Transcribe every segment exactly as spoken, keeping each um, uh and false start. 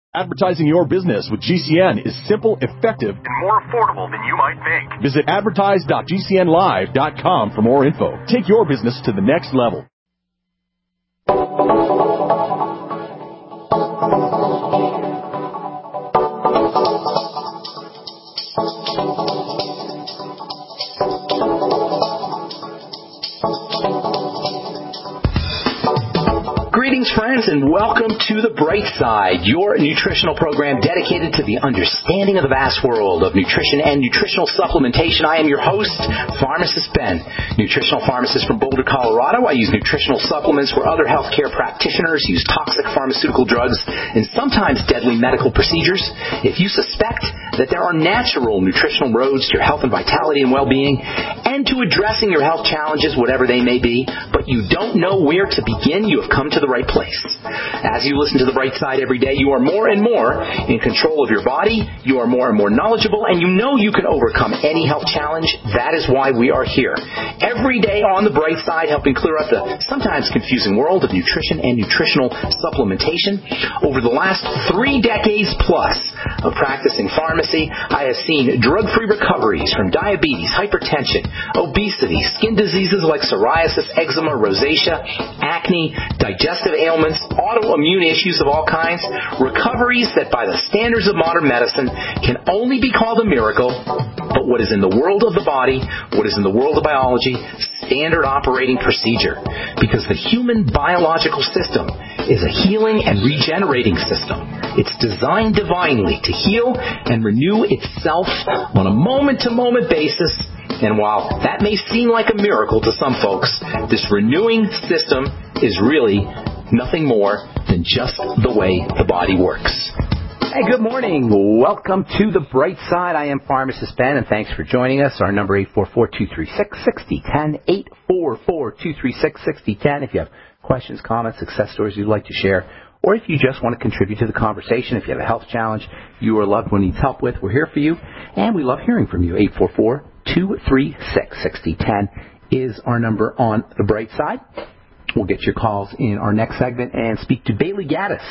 Advertising your business with G C N is simple, effective, and more affordable than you might think. Visit advertise dot g c n live dot com for more info. Take your business to the next level. Greetings, friends, and welcome to The Bright Side, your nutritional program dedicated to the understanding of the vast world of nutrition and nutritional supplementation. I am your host, Pharmacist Ben, nutritional pharmacist from Boulder, Colorado. I use nutritional supplements where other healthcare practitioners use toxic pharmaceutical drugs and sometimes deadly medical procedures. If you suspect that there are natural nutritional roads to your health and vitality and well-being and to addressing your health challenges, whatever they may be, but you don't know where to begin, you have come to the right place. As you listen to The Bright Side every day, you are more and more in control of your body, you are more and more knowledgeable, and you know you can overcome any health challenge. That is why we are here. Every day on The Bright Side, helping clear up the sometimes confusing world of nutrition and nutritional supplementation. Over the last three decades plus of practicing pharmacy, I have seen drug-free recoveries from diabetes, hypertension, obesity, skin diseases like psoriasis, eczema, rosacea, acne, digestive ailments, autoimmune issues of all kinds, recoveries that by the standards of modern medicine can only be called a miracle, but what is in the world of the body, what is in the world of biology, standard operating procedure. Because the human biological system is a healing and regenerating system. It's designed divinely to heal and renew itself on a moment-to-moment basis. And while that may seem like a miracle to some folks, this renewing system is really nothing more than just the way the body works. Hey, good morning. Welcome to The Bright Side. I am Pharmacist Ben, and thanks for joining us. Our number eight four four, two three six, six zero one zero, eight four four, two three six, six zero one zero. If you have questions, comments, success stories you'd like to share, or if you just want to contribute to the conversation, if you have a health challenge you or a loved one needs help with, we're here for you, and we love hearing from you. eight four four, two three six, six zero one zero is our number on The Bright Side. We'll get your calls in our next segment and speak to Bailey Gaddis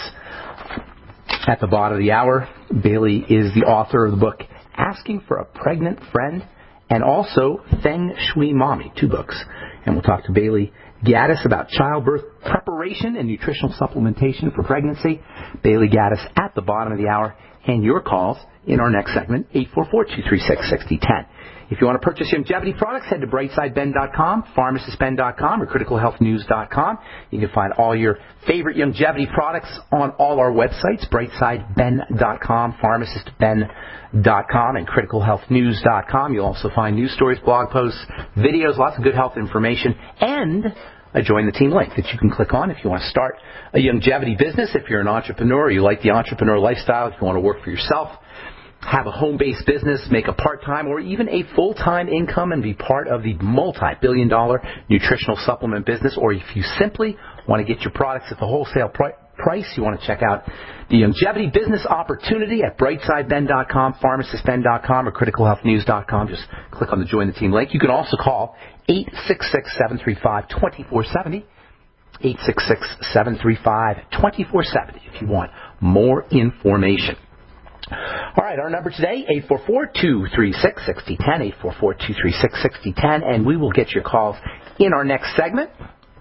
at the bottom of the hour. Bailey is the author of the book Asking for a Pregnant Friend and also Feng Shui Mommy, two books. And we'll talk to Bailey Gaddis about childbirth preparation and nutritional supplementation for pregnancy. Bailey Gaddis at the bottom of the hour, and your calls in our next segment, eight four four, two three six, six zero one zero. If you want to purchase longevity products, head to bright side ben dot com, pharmacist ben dot com, or critical health news dot com. You can find all your favorite longevity products on all our websites, bright side ben dot com, pharmacist ben dot com, and critical health news dot com. You'll also find news stories, blog posts, videos, lots of good health information, and a Join the Team link that you can click on if you want to start a longevity business, if you're an entrepreneur, you like the entrepreneur lifestyle, if you want to work for yourself, have a home-based business, make a part-time or even a full-time income and be part of the multi-billion dollar nutritional supplement business, or if you simply want to get your products at the wholesale pri- price, you want to check out the longevity business opportunity at bright side ben dot com, pharmacist ben dot com, or critical health news dot com. Just click on the Join the Team link. You can also call eight six six, seven three five, two four seven zero, eight six six, seven three five, two four seven zero if you want more information. All right, our number today, eight four four, two three six, six zero one zero, eight four four, two three six, six zero one zero, and we will get your calls in our next segment.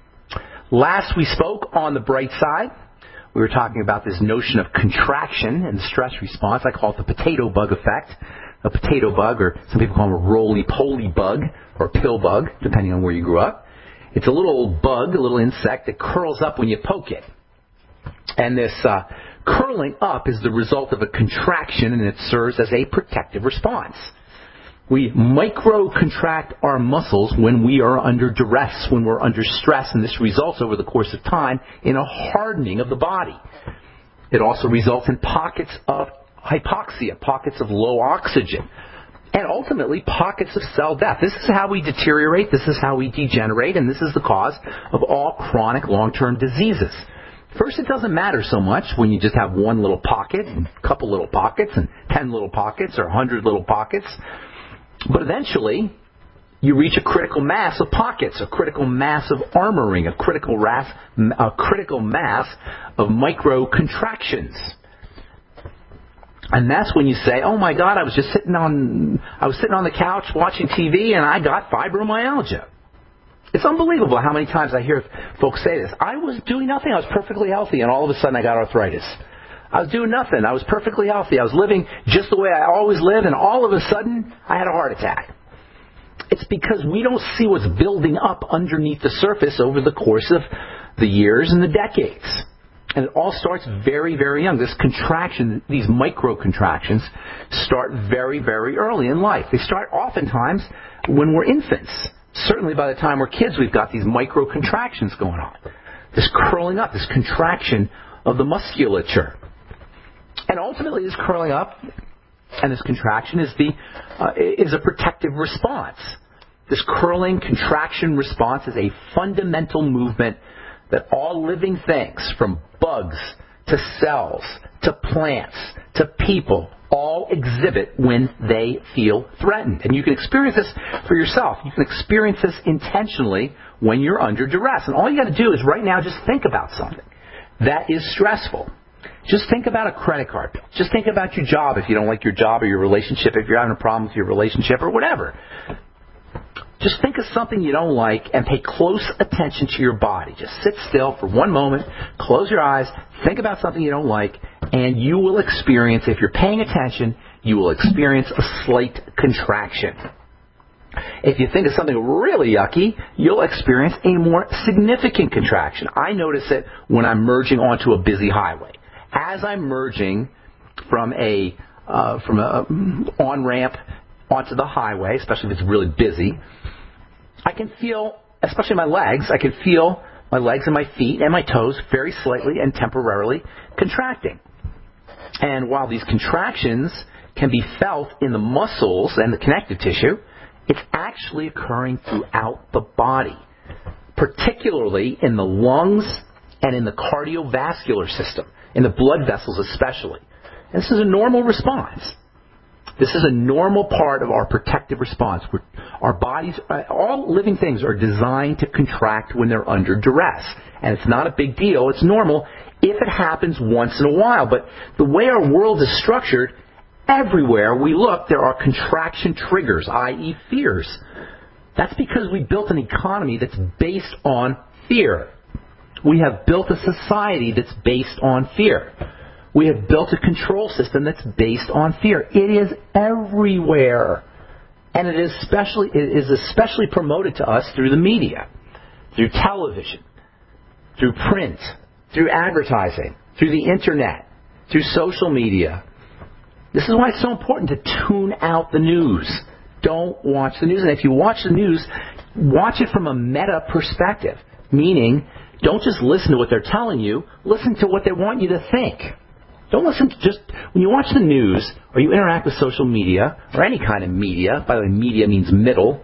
Last we spoke on The Bright Side, we were talking about this notion of contraction and stress response. I call it the potato bug effect. A potato bug, or some people call it a roly-poly bug, or pill bug, depending on where you grew up. It's a little bug, a little insect that curls up when you poke it. And this uh, curling up is the result of a contraction, and it serves as a protective response. We micro-contract our muscles when we are under duress, when we're under stress, and this results over the course of time in a hardening of the body. It also results in pockets of hypoxia, pockets of low oxygen, and ultimately pockets of cell death. This is how we deteriorate, this is how we degenerate, and this is the cause of all chronic long-term diseases. First, it doesn't matter so much when you just have one little pocket, and a couple little pockets, and ten little pockets, or a hundred little pockets. But eventually, you reach a critical mass of pockets, a critical mass of armoring, a critical, ras- a critical mass of micro-contractions. And that's when you say, oh my God, I was just sitting on, I was sitting on the couch watching T V and I got fibromyalgia. It's unbelievable how many times I hear folks say this. I was doing nothing. I was perfectly healthy, and all of a sudden I got arthritis. I was doing nothing. I was perfectly healthy. I was living just the way I always live, and all of a sudden I had a heart attack. It's because we don't see what's building up underneath the surface over the course of the years and the decades. And it all starts very, very young. This contraction, these micro contractions, start very, very early in life. They start oftentimes when we're infants. Certainly by the time we're kids, we've got these micro contractions going on. This curling up, this contraction of the musculature. And ultimately this curling up and this contraction is the uh, is a protective response. This curling contraction response is a fundamental movement that all living things, from bugs to cells to plants to people, all exhibit when they feel threatened. And you can experience this for yourself. You can experience this intentionally when you're under duress. And all you got to do is right now just think about something that is stressful. Just think about a credit card bill. Just think about your job if you don't like your job or your relationship, if you're having a problem with your relationship or whatever. Just think of something you don't like and pay close attention to your body. Just sit still for one moment, close your eyes, think about something you don't like, and you will experience, if you're paying attention, you will experience a slight contraction. If you think of something really yucky, you'll experience a more significant contraction. I notice it when I'm merging onto a busy highway. As I'm merging from a uh, from a on-ramp onto the highway, especially if it's really busy, I can feel, especially my legs, I can feel my legs and my feet and my toes very slightly and temporarily contracting. And while these contractions can be felt in the muscles and the connective tissue, it's actually occurring throughout the body, particularly in the lungs and in the cardiovascular system, in the blood vessels especially. And this is a normal response. This is a normal part of our protective response. We're, our bodies, all living things are designed to contract when they're under duress. And it's not a big deal. It's normal if it happens once in a while. But the way our world is structured, everywhere we look, there are contraction triggers, that is fears. That's because we built an economy that's based on fear. We have built a society that's based on fear. We have built a control system that's based on fear. It is everywhere. And it is especially, it is especially promoted to us through the media, through television, through print, through advertising, through the internet, through social media. This is why it's so important to tune out the news. Don't watch the news. And if you watch the news, watch it from a meta perspective, meaning don't just listen to what they're telling you, listen to what they want you to think. Don't listen to just, when you watch the news or you interact with social media or any kind of media, by the way, media means middle.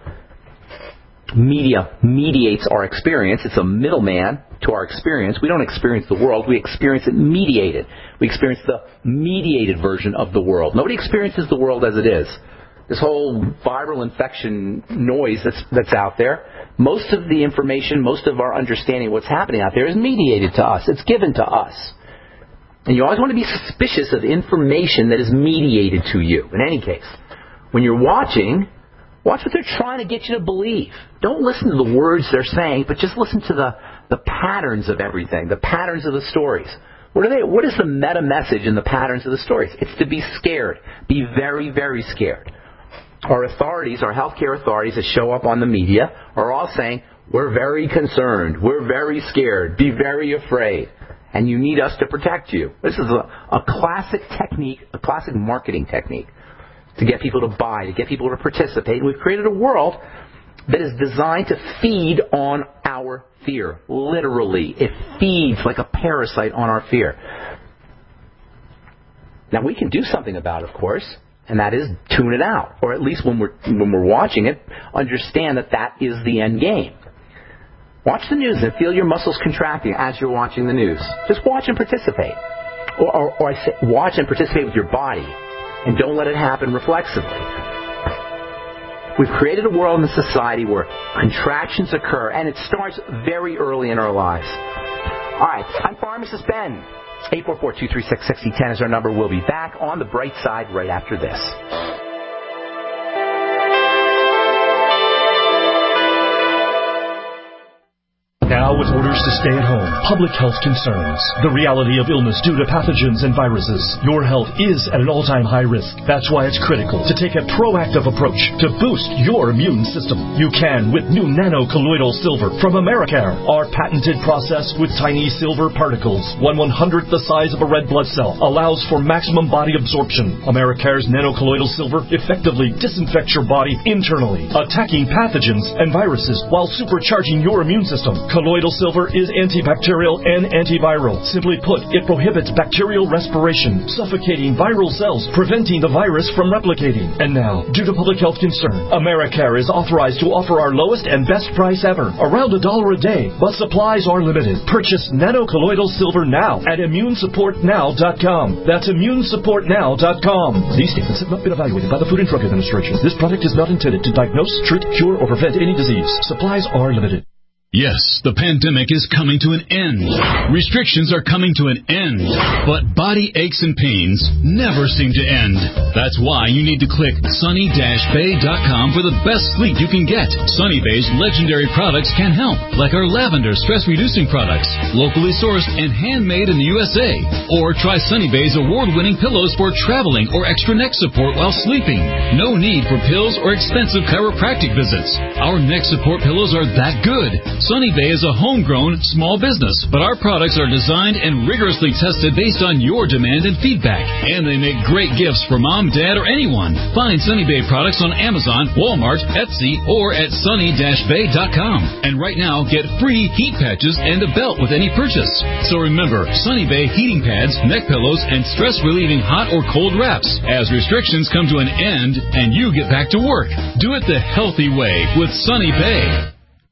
Media mediates our experience. It's a middleman to our experience. We don't experience the world. We experience it mediated. We experience the mediated version of the world. Nobody experiences the world as it is. This whole viral infection noise that's, that's out there, most of the information, most of our understanding of what's happening out there is mediated to us. It's given to us. And you always want to be suspicious of information that is mediated to you. In any case, when you're watching, watch what they're trying to get you to believe. Don't listen to the words they're saying, but just listen to the, the patterns of everything, the patterns of the stories. What are they? What is the meta message in the patterns of the stories? It's to be scared. Be very, very scared. Our authorities, our healthcare authorities that show up on the media are all saying, we're very concerned, we're very scared, be very afraid. And you need us to protect you. This is a, a classic technique, a classic marketing technique to get people to buy, to get people to participate. And we've created a world that is designed to feed on our fear. Literally, it feeds like a parasite on our fear. Now, we can do something about it, of course, and that is tune it out. Or at least when we're, when we're watching it, understand that that is the end game. Watch the news and feel your muscles contracting as you're watching the news. Just watch and participate. Or, or, or I say, watch and participate with your body. And don't let it happen reflexively. We've created a world in a society where contractions occur, and it starts very early in our lives. All right, I'm Pharmacist Ben. eight four four, two three six, six zero one zero is our number. We'll be back on the bright side right after this. Now with orders to stay at home, public health concerns, the reality of illness due to pathogens and viruses, your health is at an all-time high risk. That's why it's critical to take a proactive approach to boost your immune system. You can with new nano-colloidal silver from Americare. Our patented process with tiny silver particles, one one-hundredth the size of a red blood cell, allows for maximum body absorption. Americare's nano-colloidal silver effectively disinfects your body internally, attacking pathogens and viruses while supercharging your immune system. Colloidal silver is antibacterial and antiviral. Simply put, it prohibits bacterial respiration, suffocating viral cells, preventing the virus from replicating. And now, due to public health concern, Americare is authorized to offer our lowest and best price ever, around a dollar a day, but supplies are limited. Purchase nano-colloidal silver now at immune support now dot com. That's immune support now dot com. These statements have not been evaluated by the Food and Drug Administration. This product is not intended to diagnose, treat, cure, or prevent any disease. Supplies are limited. Yes, the pandemic is coming to an end. Restrictions are coming to an end. But body aches and pains never seem to end. That's why you need to click sunny dash bay dot com for the best sleep you can get. Sunny Bay's legendary products can help, like our lavender stress-reducing products, locally sourced and handmade in the U S A. Or try Sunny Bay's award-winning pillows for traveling or extra neck support while sleeping. No need for pills or expensive chiropractic visits. Our neck support pillows are that good. Sunny Bay is a homegrown small business, but our products are designed and rigorously tested based on your demand and feedback. And they make great gifts for mom, dad, or anyone. Find Sunny Bay products on Amazon, Walmart, Etsy, or at sunny dash bay dot com. And right now, get free heat patches and a belt with any purchase. So remember, Sunny Bay heating pads, neck pillows, and stress-relieving hot or cold wraps. As restrictions come to an end and you get back to work, do it the healthy way with Sunny Bay.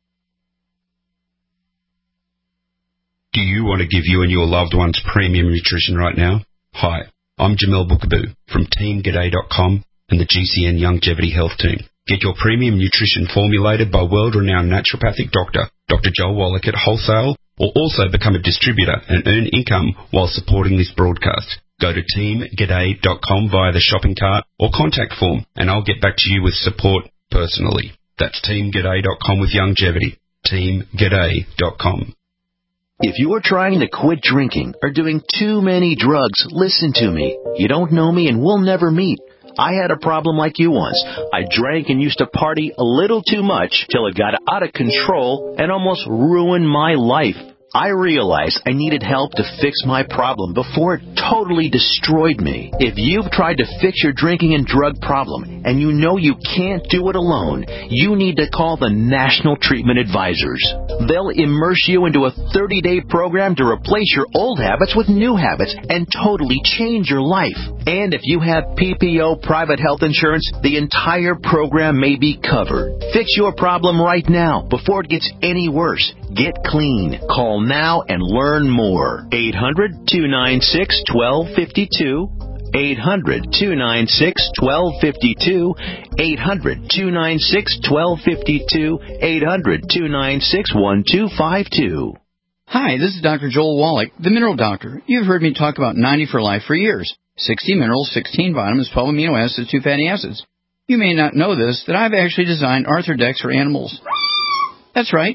Do you want to give you and your loved ones premium nutrition right now? Hi, I'm Jamel Bookaboo from team g'day dot com and the G C N Longevity Health Team. Get your premium nutrition formulated by world-renowned naturopathic doctor, Doctor Joel Wallach at wholesale, or also become a distributor and earn income while supporting this broadcast. Go to team g'day dot com via the shopping cart or contact form, and I'll get back to you with support personally. That's team g'day dot com with longevity. team g'day dot com. If you are trying to quit drinking or doing too many drugs, listen to me. You don't know me and we'll never meet. I had a problem like you once. I drank and used to party a little too much till it got out of control and almost ruined my life. I realized I needed help to fix my problem before it totally destroyed me. If you've tried to fix your drinking and drug problem and you know you can't do it alone, you need to call the National Treatment Advisors. They'll immerse you into a thirty-day program to replace your old habits with new habits and totally change your life. And if you have P P O private health insurance, the entire program may be covered. Fix your problem right now before it gets any worse. Get clean. Call now and learn more. eight hundred, two nine six, one two five two. eight hundred, two nine six, one two five two. eight hundred, two nine six, one two five two. eight hundred, two nine six, one two five two. Hi, this is Doctor Joel Wallach, the Mineral Doctor. You've heard me talk about ninety for Life for years. sixty minerals, sixteen vitamins, twelve amino acids, two fatty acids. You may not know this, that I've actually designed Arthrodex for animals. That's right.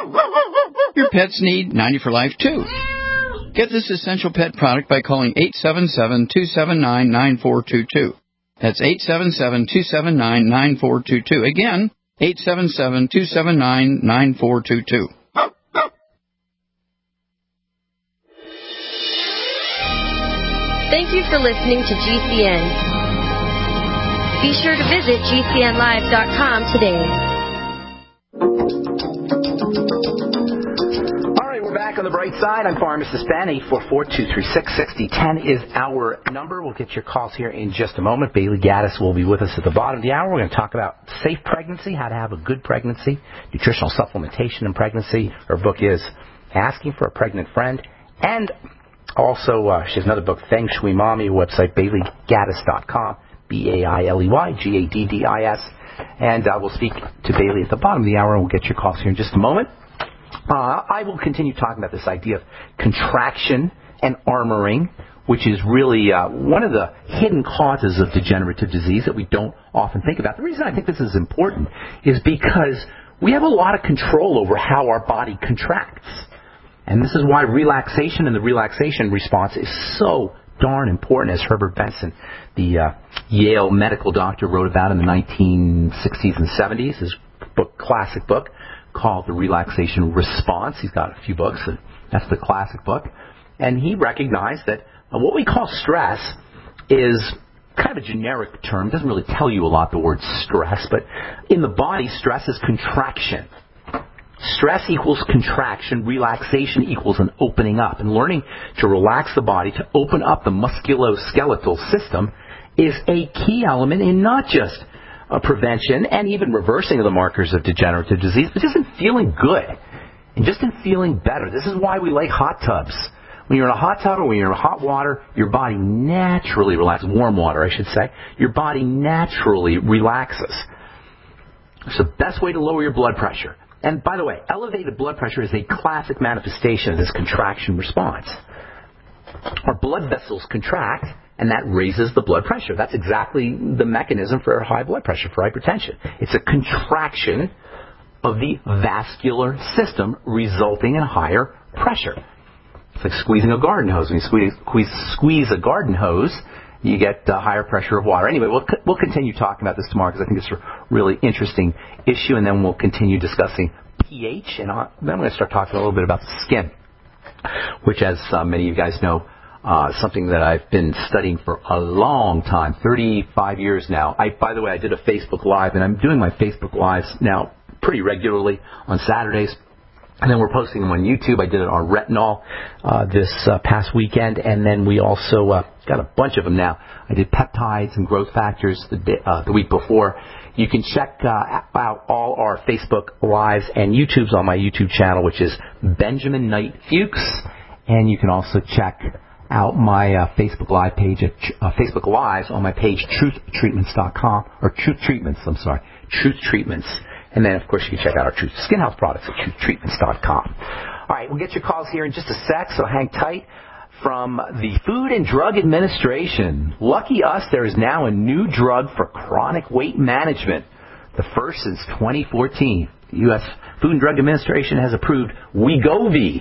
Your pets need ninety for Life, too. Get this essential pet product by calling eight seven seven, two seven nine, nine four two two. That's eight seven seven, two seven nine, nine four two two. Again, eight seven seven, two seven nine, nine four two two. Thank you for listening to G C N. Be sure to visit G C N live dot com today. Back on the bright side, I'm Pharmacist Ben. eight four four, two three six, six zero one zero is our number. We'll get your calls here in just a moment. Bailey Gaddis will be with us at the bottom of the hour. We're going to talk about safe pregnancy, how to have a good pregnancy, nutritional supplementation in pregnancy. Her book is Asking for a Pregnant Friend. And also, uh, she has another book, Feng Shui Mommy, website bailey gaddis dot com, B A I L E Y G A D D I S. And uh, we'll speak to Bailey at the bottom of the hour, and we'll get your calls here in just a moment. Uh, I will continue talking about this idea of contraction and armoring, which is really uh, one of the hidden causes of degenerative disease that we don't often think about. The reason I think this is important is because we have a lot of control over how our body contracts. And this is why relaxation and the relaxation response is so darn important, as Herbert Benson, the uh, Yale medical doctor, wrote about in the nineteen sixties and seventies. His book, classic book, called The Relaxation Response. He's got a few books, and that's the classic book. And he recognized that uh, what we call stress is kind of a generic term. It doesn't really tell you a lot, the word stress, but in the body, stress is contraction. Stress equals contraction. Relaxation equals an opening up. And learning to relax the body, to open up the musculoskeletal system, is a key element in not just uh, prevention and even reversing of the markers of degenerative disease, but just in feeling good and just in feeling better. This is why we like hot tubs. When you're in a hot tub or when you're in hot water, your body naturally relaxes. Warm water, I should say. Your body naturally relaxes. It's the best way to lower your blood pressure. And by the way, elevated blood pressure is a classic manifestation of this contraction response. Our blood vessels contract, and that raises the blood pressure. That's exactly the mechanism for high blood pressure, for hypertension. It's a contraction of the vascular system resulting in higher pressure. It's like squeezing a garden hose. When you squeeze, squeeze, squeeze a garden hose, you get uh, higher pressure of water. Anyway, we'll we'll continue talking about this tomorrow because I think it's a really interesting issue, and then we'll continue discussing pH, and I'll, then I'm going to start talking a little bit about the skin, which, as uh, many of you guys know, uh, something that I've been studying for a long time, thirty-five years now. I, by the way, I did a Facebook Live, and I'm doing my Facebook Lives now pretty regularly on Saturdays. And then we're posting them on YouTube. I did it on retinol uh, this uh, past weekend, and then we also uh, got a bunch of them now. I did peptides and growth factors the, day, uh, the week before. You can check uh, out all our Facebook Lives and YouTubes on my YouTube channel, which is Benjamin Knight Fuchs. And you can also check out my uh, Facebook Live page at uh, Facebook Lives on my page, truth treatments dot com, or Truth Treatments, I'm sorry, Truth Treatments. And then, of course, you can check out our Truth Skin Health products at truth treatments dot com. All right, we'll get your calls here in just a sec, so hang tight. From the Food and Drug Administration, lucky us, there is now a new drug for chronic weight management, the first since twenty fourteen. The U S Food and Drug Administration has approved Wegovy,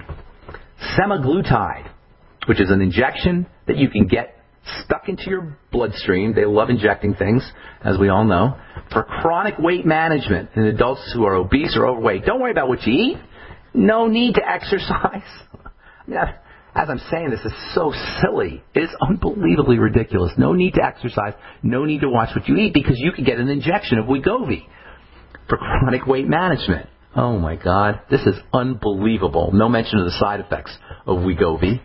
semaglutide, which is an injection that you can get stuck into your bloodstream. They love injecting things, as we all know, for chronic weight management in adults who are obese or overweight. Don't worry about what you eat. No need to exercise. Yeah, as I'm saying, this is so silly. It is unbelievably ridiculous. No need to exercise. No need to watch what you eat because you can get an injection of Wegovy for chronic weight management. Oh, my God. This is unbelievable. No mention of the side effects of Wegovy.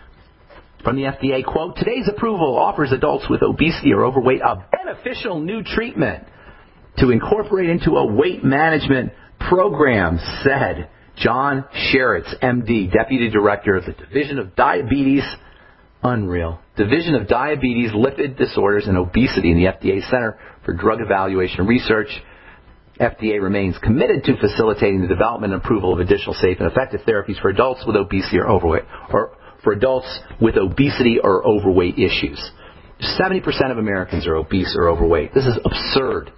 From the F D A, quote, today's approval offers adults with obesity or overweight a beneficial new treatment to incorporate into a weight management program, said John Sheritz, M D, Deputy Director of the Division of Diabetes, unreal, Division of Diabetes, Lipid Disorders, and Obesity in the F D A Center for Drug Evaluation and Research. F D A remains committed to facilitating the development and approval of additional safe and effective therapies for adults with obesity or overweight, or for adults with obesity or overweight issues. seventy percent of Americans are obese or overweight. This is absurd.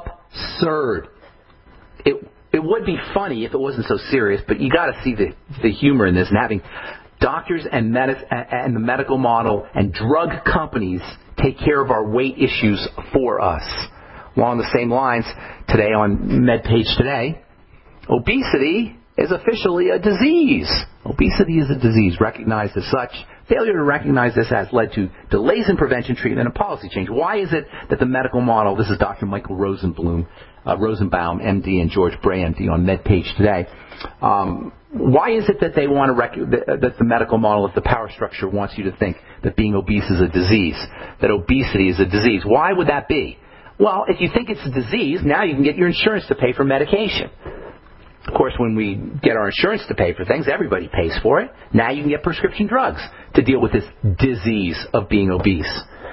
Absurd. It it would be funny if it wasn't so serious, but you got to see the the humor in this, and having doctors and med- and the medical model and drug companies take care of our weight issues for us. Along the same lines, today on MedPage Today, obesity is officially a disease. Obesity is a disease recognized as such. Failure to recognize this has led to delays in prevention, treatment, and policy change. Why is it that the medical model, this is Doctor Michael Rosenblum, uh, Rosenbaum, M D, and George Bray, M D, on MedPage Today. Um, why is it that they want to rec- that, that the medical model of the power structure wants you to think that being obese is a disease, that obesity is a disease? Why would that be? Well, if you think it's a disease, now you can get your insurance to pay for medication. Of course, when we get our insurance to pay for things, everybody pays for it. Now you can get prescription drugs to deal with this disease of being obese.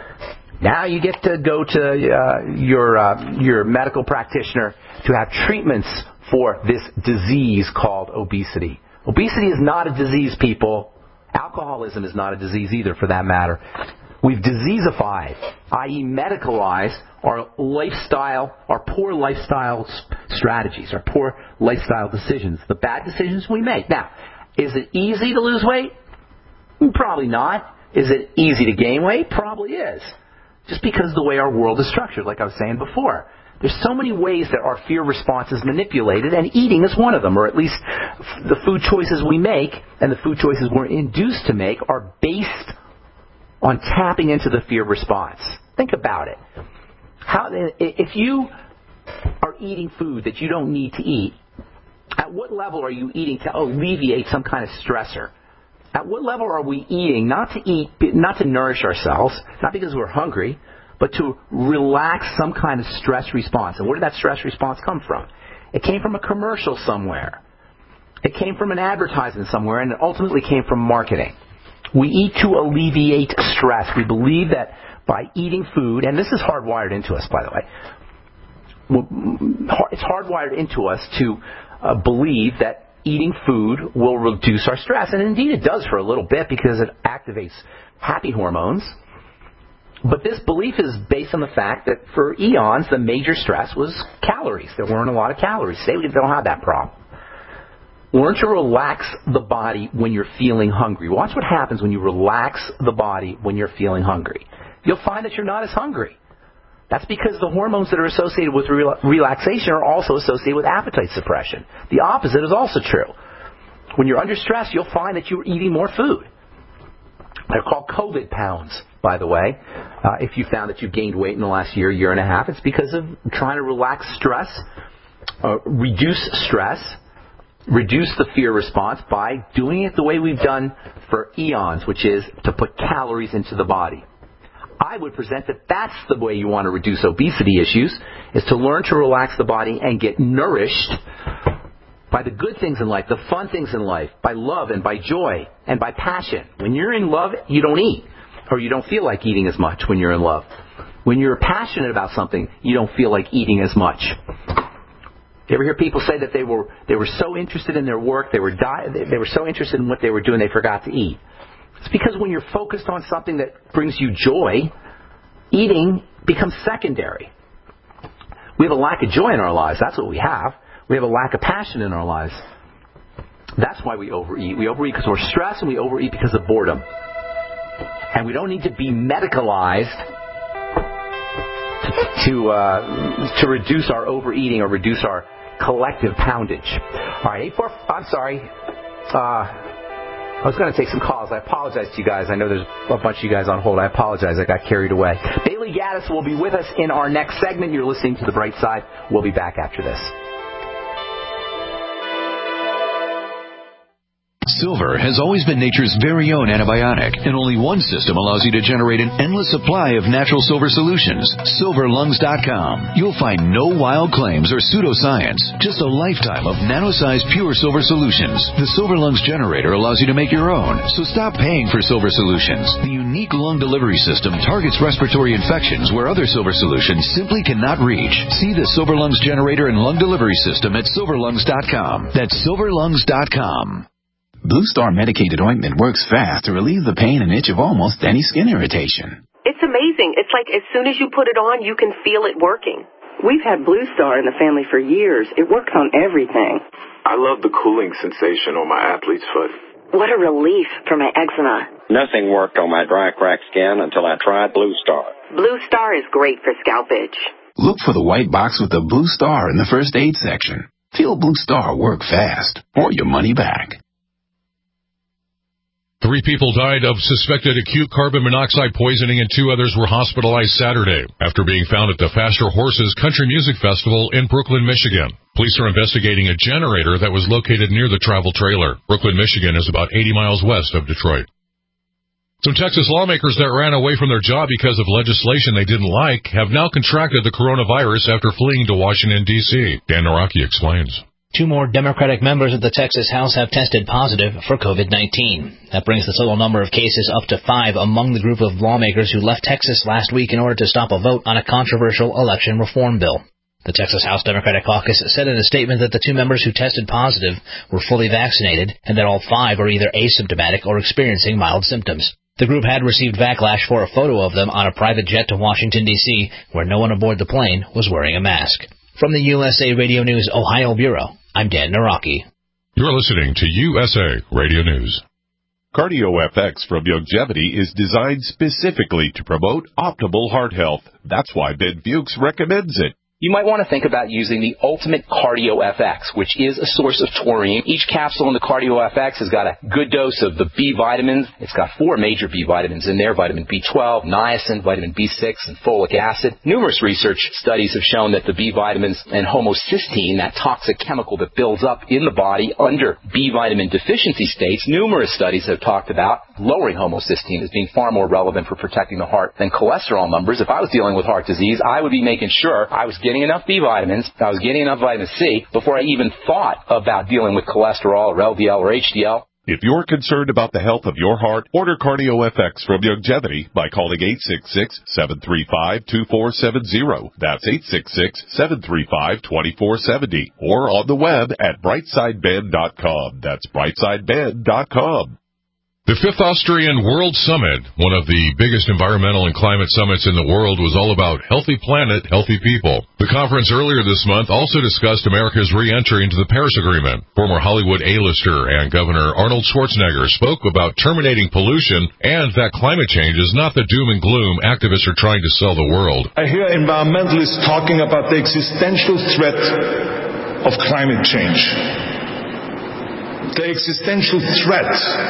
Now you get to go to uh, your uh, your medical practitioner to have treatments for this disease called obesity. Obesity is not a disease, people. Alcoholism is not a disease either, for that matter. We've diseasified, that is medicalized, our lifestyle, our poor lifestyle strategies, our poor lifestyle decisions, the bad decisions we make. Now, is it easy to lose weight? Probably not. Is it easy to gain weight? Probably is. Just because of the way our world is structured, like I was saying before. There's so many ways that our fear response is manipulated, and eating is one of them, or at least the food choices we make and the food choices we're induced to make are based on tapping into the fear response. Think about it. How, if you are eating food that you don't need to eat, at what level are you eating to alleviate some kind of stressor? At what level are we eating not to eat, not to nourish ourselves, not because we're hungry, but to relax some kind of stress response? And where did that stress response come from? It came from a commercial somewhere. It came from an advertisement somewhere, and it ultimately came from marketing. We eat to alleviate stress. We believe that by eating food, and this is hardwired into us, by the way. It's hardwired into us to uh, believe that eating food will reduce our stress. And indeed it does for a little bit because it activates happy hormones. But this belief is based on the fact that for eons, the major stress was calories. There weren't a lot of calories. Today we don't have that problem. Learn to relax the body when you're feeling hungry. Watch what happens when you relax the body when you're feeling hungry. You'll find that you're not as hungry. That's because the hormones that are associated with rel- relaxation are also associated with appetite suppression. The opposite is also true. When you're under stress, you'll find that you're eating more food. They're called COVID pounds, by the way. Uh, if you found that you gained weight in the last year, year and a half, it's because of trying to relax stress, uh, reduce stress, reduce the fear response by doing it the way we've done for eons, which is to put calories into the body. I would present that that's the way you want to reduce obesity issues, is to learn to relax the body and get nourished by the good things in life, the fun things in life, by love and by joy and by passion. When you're in love, you don't eat, or you don't feel like eating as much when you're in love. When you're passionate about something, you don't feel like eating as much. You ever hear people say that they were they were so interested in their work, they were di- they were so interested in what they were doing, they forgot to eat? It's because when you're focused on something that brings you joy, eating becomes secondary. We have a lack of joy in our lives. That's what we have. We have a lack of passion in our lives. That's why we overeat. We overeat because we're stressed, and we overeat because of boredom. And we don't need to be medicalized to to, uh, to reduce our overeating or reduce our collective poundage. All right, eight four. I'm sorry. Uh, I was going to take some calls. I apologize to you guys. I know there's a bunch of you guys on hold. I apologize. I got carried away. Bailey Gaddis will be with us in our next segment. You're listening to The Bright Side. We'll be back after this. Silver has always been nature's very own antibiotic, and only one system allows you to generate an endless supply of natural silver solutions. silver lungs dot com. You'll find no wild claims or pseudoscience, just a lifetime of nano-sized pure silver solutions. The Silver Lungs generator allows you to make your own, so stop paying for silver solutions. The unique lung delivery system targets respiratory infections where other silver solutions simply cannot reach. See the Silver Lungs generator and lung delivery system at silver lungs dot com. That's silver lungs dot com. Blue Star medicated ointment works fast to relieve the pain and itch of almost any skin irritation. It's amazing. It's like as soon as you put it on, you can feel it working. We've had Blue Star in the family for years. It works on everything. I love the cooling sensation on my athlete's foot. What a relief for my eczema. Nothing worked on my dry, cracked skin until I tried Blue Star. Blue Star is great for scalp itch. Look for the white box with the Blue Star in the first aid section. Feel Blue Star work fast, or your money back. Three people died of suspected acute carbon monoxide poisoning and two others were hospitalized Saturday after being found at the Faster Horses Country Music Festival in Brooklyn, Michigan. Police are investigating a generator that was located near the travel trailer. Brooklyn, Michigan is about eighty miles west of Detroit. Some Texas lawmakers that ran away from their job because of legislation they didn't like have now contracted the coronavirus after fleeing to Washington, D C Dan Naraki explains. Two more Democratic members of the Texas House have tested positive for COVID nineteen. That brings the total number of cases up to five among the group of lawmakers who left Texas last week in order to stop a vote on a controversial election reform bill. The Texas House Democratic Caucus said in a statement that the two members who tested positive were fully vaccinated and that all five are either asymptomatic or experiencing mild symptoms. The group had received backlash for a photo of them on a private jet to Washington, D C, where no one aboard the plane was wearing a mask. From the U S A Radio News Ohio Bureau, I'm Dan Naraki. You're listening to U S A Radio News. CardioFX from Youngevity is designed specifically to promote optimal heart health. That's why Ben Fuchs recommends it. You might want to think about using the Ultimate CardioFX, which is a source of taurine. Each capsule in the CardioFX has got a good dose of the B vitamins. It's got four major B vitamins in there, vitamin B twelve, niacin, vitamin B six, and folic acid. Numerous research studies have shown that the B vitamins and homocysteine, that toxic chemical that builds up in the body under B vitamin deficiency states, numerous studies have talked about lowering homocysteine as being far more relevant for protecting the heart than cholesterol numbers. If I was dealing with heart disease, I would be making sure I was getting enough B vitamins, I was getting enough vitamin C before I even thought about dealing with cholesterol or L D L or H D L. If you're concerned about the health of your heart, order CardioFX from Youngevity by calling eight six six, seven three five, two four seven zero. That's eight six six, seven three five, two four seven zero. Or on the web at brightside ben dot com. That's brightside ben dot com. The fifth Austrian World Summit, one of the biggest environmental and climate summits in the world, was all about healthy planet, healthy people. The conference earlier this month also discussed America's re-entry into the Paris Agreement. Former Hollywood A-lister and Governor Arnold Schwarzenegger spoke about terminating pollution and that climate change is not the doom and gloom activists are trying to sell the world. I hear environmentalists talking about the existential threat of climate change. The existential threat.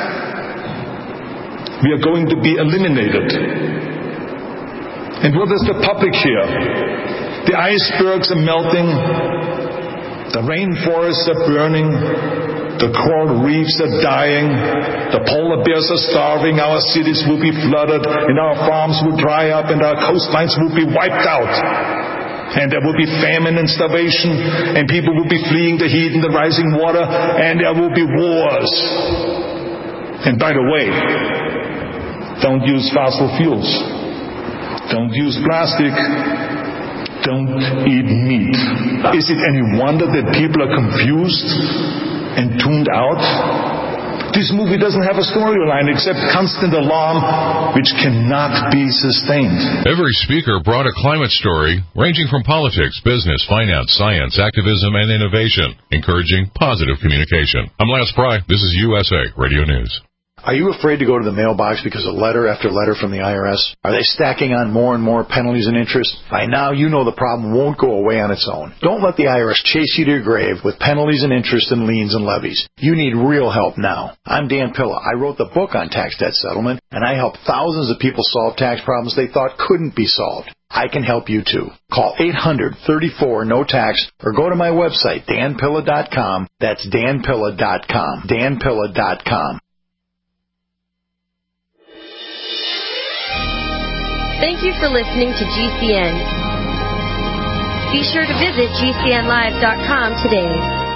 We are going to be eliminated. And what does the public hear? The icebergs are melting, the rainforests are burning, the coral reefs are dying, the polar bears are starving, our cities will be flooded, and our farms will dry up, and our coastlines will be wiped out. And there will be famine and starvation, and people will be fleeing the heat and the rising water, and there will be wars. And by the way, don't use fossil fuels. Don't use plastic. Don't eat meat. Is it any wonder that people are confused and tuned out? This movie doesn't have a storyline except constant alarm, which cannot be sustained. Every speaker brought a climate story ranging from politics, business, finance, science, activism, and innovation, encouraging positive communication. I'm Lance Pry. This is U S A Radio News. Are you afraid to go to the mailbox because of letter after letter from the I R S? Are they stacking on more and more penalties and interest? By now, you know the problem won't go away on its own. Don't let the I R S chase you to your grave with penalties and interest and liens and levies. You need real help now. I'm Dan Pilla. I wrote the book on tax debt settlement, and I help thousands of people solve tax problems they thought couldn't be solved. I can help you too. Call eight hundred, thirty-four, no tax or go to my website, dan pilla dot com. That's dan pilla dot com. dan pilla dot com. Thank you for listening to G C N. Be sure to visit G C N live dot com today.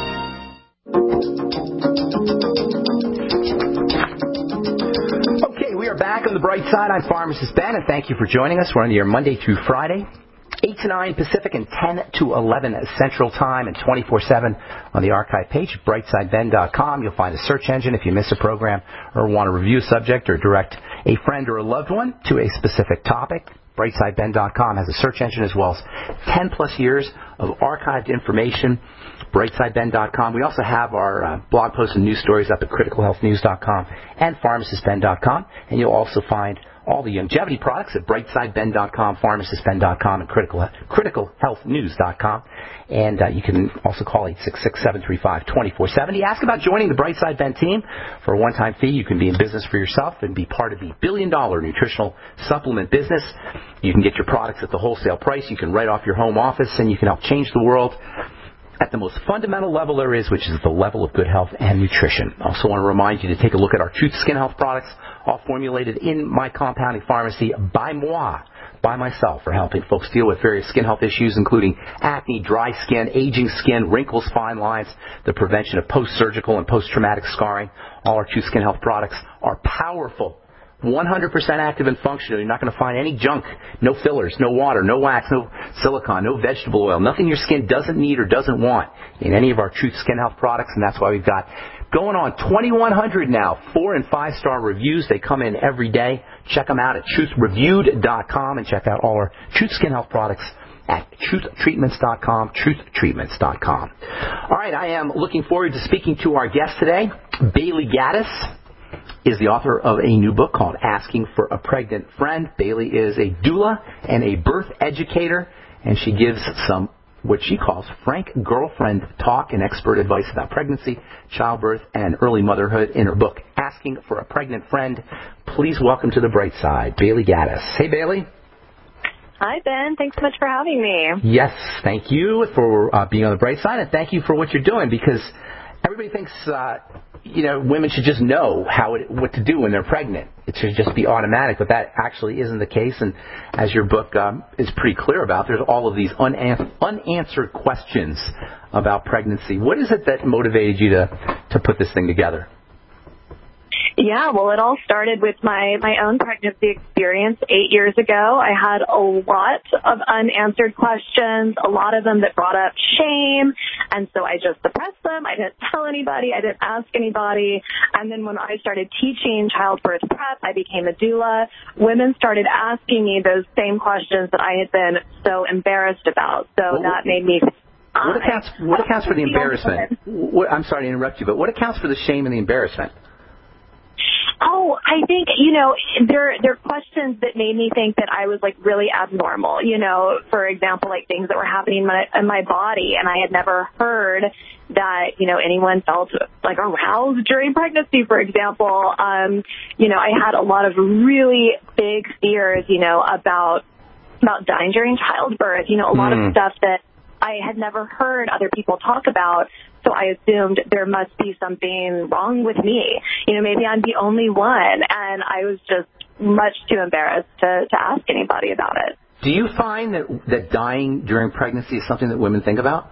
Okay, we are back on the bright side. I'm Pharmacist Ben, and thank you for joining us. We're on the air Monday through Friday, eight to nine Pacific and ten to eleven Central Time, and twenty-four seven on the archive page at brightside ben dot com. You'll find a search engine if you miss a program or want to review a subject or direct a friend or a loved one to a specific topic. brightside ben dot com has a search engine as well as ten plus years of archived information. brightside ben dot com. We also have our uh, blog posts and news stories up at critical health news dot com and pharmacist ben dot com. And you'll also find all the longevity products at brightside ben dot com, pharmacist ben dot com, and critical critical health news dot com. And uh, you can also call eight six six, seven three five, two four seven zero. Ask about joining the Brightside Ben team. For a one-time fee, you can be in business for yourself and be part of the billion-dollar nutritional supplement business. You can get your products at the wholesale price. You can write off your home office, and you can help change the world at the most fundamental level there is, which is the level of good health and nutrition. I also want to remind you to take a look at our Truth Skin Health products, all formulated in my compounding pharmacy by moi, by myself, for helping folks deal with various skin health issues, including acne, dry skin, aging skin, wrinkles, fine lines, the prevention of post-surgical and post-traumatic scarring. All our Truth Skin Health products are powerful one hundred percent active and functional. You're not going to find any junk, no fillers, no water, no wax, no silicone, no vegetable oil, nothing your skin doesn't need or doesn't want in any of our Truth Skin Health products, and that's why we've got going on twenty-one hundred now, four and five star reviews. They come in every day. Check them out at truth reviewed dot com and check out all our Truth Skin Health products at truth treatments dot com, truth treatments dot com. All right, I am looking forward to speaking to our guest today. Bailey Gaddis is the author of a new book called Asking for a Pregnant Friend. Bailey is a doula and a birth educator, and she gives some what she calls frank girlfriend talk and expert advice about pregnancy, childbirth, and early motherhood in her book, Asking for a Pregnant Friend. Please welcome to the bright side, Bailey Gaddis. Hey, Bailey. Hi, Ben. Thanks so much for having me. Yes, thank you for uh, being on the bright side, and thank you for what you're doing, because everybody thinks, uh, you know, women should just know how it, what to do when they're pregnant. It should just be automatic, but that actually isn't the case. And as your book um, is pretty clear about, there's all of these unan- unanswered questions about pregnancy. What is it that motivated you to, to put this thing together? Yeah, well, it all started with my, my own pregnancy experience eight years ago. I had a lot of unanswered questions, a lot of them that brought up shame, and so I just suppressed them. I didn't tell anybody. I didn't ask anybody. And then when I started teaching childbirth prep, I became a doula. Women started asking me those same questions that I had been so embarrassed about. So well, that made me... What accounts, what accounts for the embarrassment? What, I'm sorry to interrupt you, but what accounts for the shame and the embarrassment? Oh, I think, you know, there there are questions that made me think that I was, like, really abnormal. You know, for example, like things that were happening in my, in my body, and I had never heard that, you know, anyone felt, like, aroused during pregnancy, for example. Um, you know, I had a lot of really big fears, you know, about about dying during childbirth. You know, a lot mm. of stuff that I had never heard other people talk about. So I assumed there must be something wrong with me. You know, maybe I'm the only one. And I was just much too embarrassed to, to ask anybody about it. Do you find that that dying during pregnancy is something that women think about?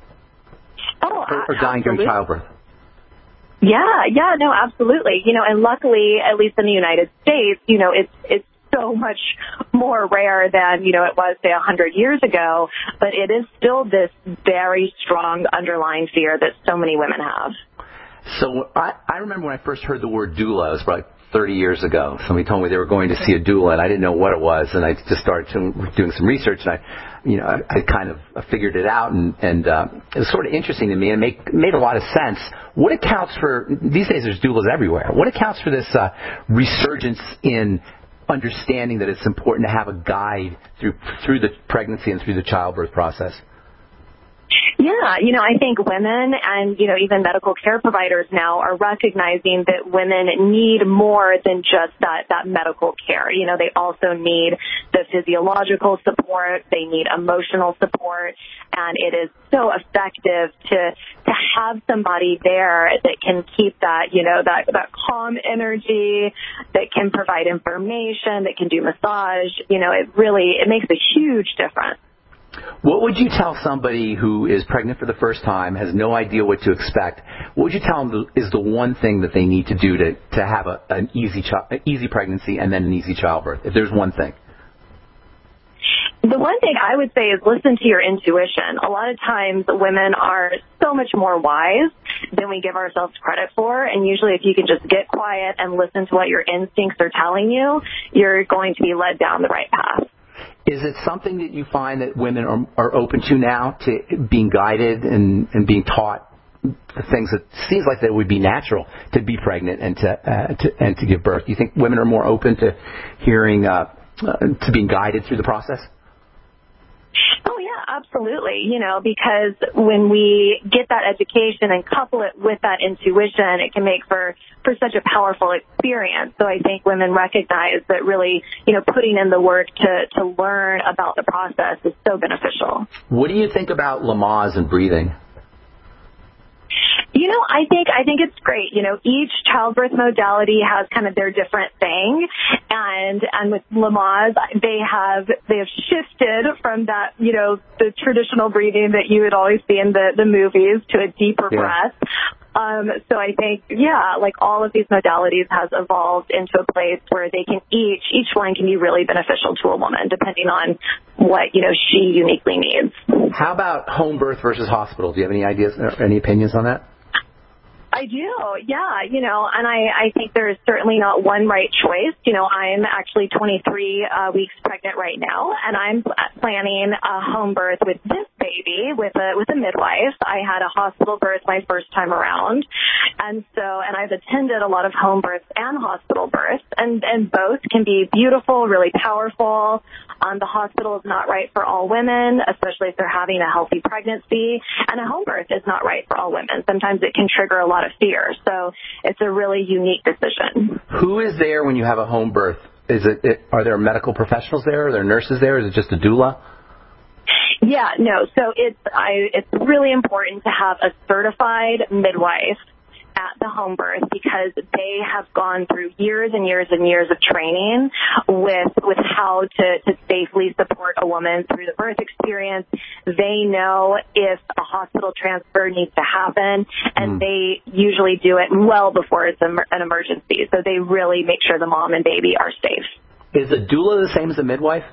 Oh, or, or dying absolutely. during childbirth? Yeah, yeah, no, absolutely. You know, and luckily, at least in the United States, you know, it's it's so much more rare than, you know, it was, say, a hundred years ago, but it is still this very strong underlying fear that so many women have. So I, I remember when I first heard the word doula, it was probably thirty years ago. Somebody told me they were going to see a doula, and I didn't know what it was, and I just started doing some research, and I, you know, I, I kind of figured it out, and, and uh, it was sort of interesting to me, and make, made a lot of sense. What accounts for, these days there's doulas everywhere, what accounts for this uh, resurgence in understanding that it's important to have a guide through through the pregnancy and through the childbirth process? Yeah, you know, I think women and, you know, even medical care providers now are recognizing that women need more than just that, that medical care. You know, they also need the physiological support, they need emotional support, and it is so effective to to have somebody there that can keep that, you know, that, that calm energy, that can provide information, that can do massage. You know, it really, it makes a huge difference. What would you tell somebody who is pregnant for the first time, has no idea what to expect? What would you tell them is the one thing that they need to do to, to have a, an easy chi- an easy pregnancy and then an easy childbirth, if there's one thing? The one thing I would say is listen to your intuition. A lot of times women are so much more wise than we give ourselves credit for, and usually if you can just get quiet and listen to what your instincts are telling you, you're going to be led down the right path. Is it something that you find that women are, are open to now, to being guided and, and being taught the things that seems like that would be natural to be pregnant and to, uh, to and to give birth? Do you think women are more open to hearing, uh, uh, to being guided through the process? Oh, yeah, absolutely. You know, because when we get that education and couple it with that intuition, it can make for, for such a powerful experience. So I think women recognize that really, you know, putting in the work to, to learn about the process is so beneficial. What do you think about Lamaze and breathing? You know, I think I think it's great. You know, each childbirth modality has kind of their different thing, and and with Lamaze, they have they have shifted from that, you know, the traditional breathing that you would always see in the the movies to a deeper yeah. breath. Um, so I think, yeah, like all of these modalities has evolved into a place where they can each, each one can be really beneficial to a woman depending on what, you know, she uniquely needs. How about home birth versus hospital? Do you have any ideas or any opinions on that? I do, yeah, you know, and I, I think there's certainly not one right choice. You know, I'm actually twenty-three uh, weeks pregnant right now, and I'm planning a home birth with this baby with a with a midwife. I had a hospital birth my first time around, and so, and I've attended a lot of home births and hospital births, and, and both can be beautiful, really powerful. Um, the hospital is not right for all women, especially if they're having a healthy pregnancy, and a home birth is not right for all women. Sometimes it can trigger a lot of fear, so it's a really unique decision. Who is there when you have a home birth? Is it, it are there medical professionals there? Are there nurses there? Is it just a doula? Yeah, no. So it's I it's really important to have a certified midwife at the home birth because they have gone through years and years and years of training with with how to, to safely support a woman through the birth experience. They know if a hospital transfer needs to happen, and mm. they usually do it well before it's an emergency. So they really make sure the mom and baby are safe. Is a doula the same as a midwife?